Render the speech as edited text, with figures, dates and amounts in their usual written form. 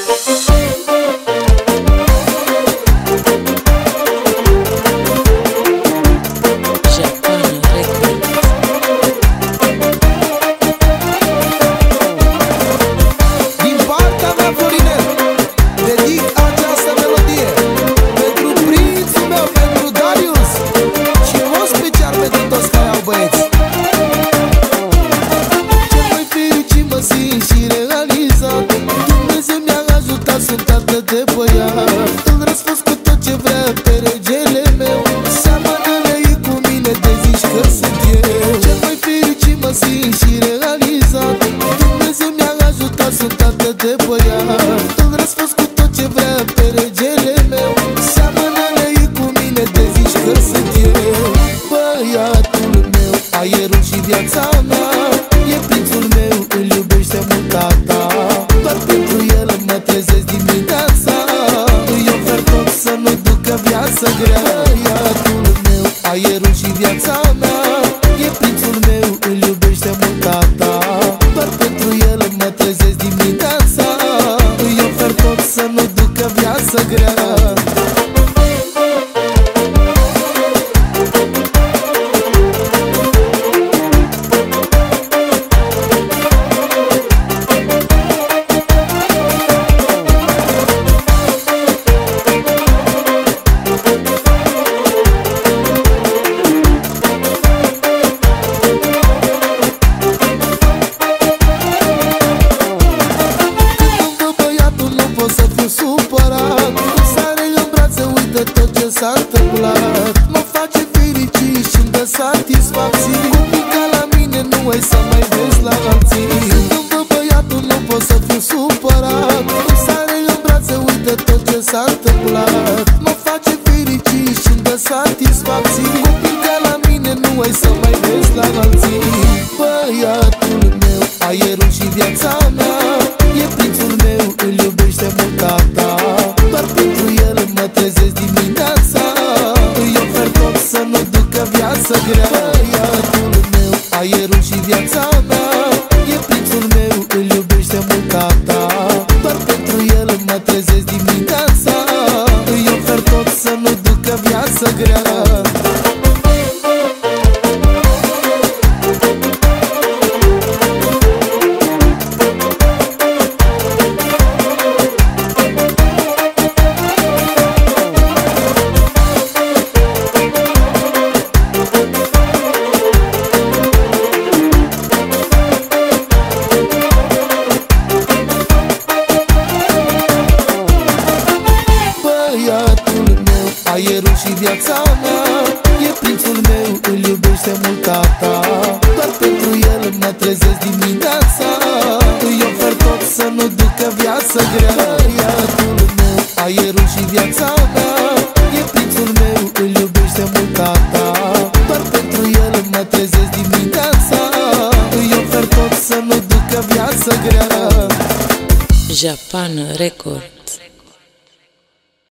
de băiat. Îl răsfăț cu tot ce vrea pe regele meu. Seamănă-i cu mine de zici că sunt eu. Cel mai fericit mă simt și realizat. Dumnezeu mi-a ajutat, sunt tată de băiat. Îl răsfăț cu tot ce vrea pe regele meu. Seamănă-i cu mine de zici că sunt eu. Băiatul meu, aerul și viața mea. E prințul meu, îl iubește mult tata. Doar pentru el mă trezesc dimineața. Îi ofer tot să nu ducă viață grea. Băiatul meu, aerul și viața mea. E prințul meu, îl iubește mult tata. Doar pentru el mă trezesc dimineața. Îi ofer tot să nu ducă viață grea. S-a întâmplat, mă face fericit și-mi dă satisfacții. Copii ca la mine nu ai să mai vezi la alții. Când văd băiatul nu pot să fiu supărat. Îmi sare în brațe, uite tot ce s-a întâmplat. Mă face fericit și-mi dă satisfacții. Copii ca la mine nu ai să mai vezi la alții. Băiatul meu, aerul și viața mea. E prințul meu, îl iubește mult tata. Doar pentru el mă trezesc dimineața. Îi ofer tot să nu ducă viață grea. Băiatul meu, aerul și viața mea. E prințul meu, îl iubește mult tata. Doar pentru el mă trezesc dimineața. Îi ofer tot să nu ducă viață grea. Băiatul meu, aerul și viața mea. E prințul meu, îl iubește mult tata. Doar pentru el mă trezesc dimineața. Îi ofer tot să nu ducă viață grea. Băiatul meu, aerul și viața mea. E prințul meu, îl iubește mult tata. Doar pentru el mă trezesc dimineața. Îi ofer tot să nu ducă viață grea. Japan Record.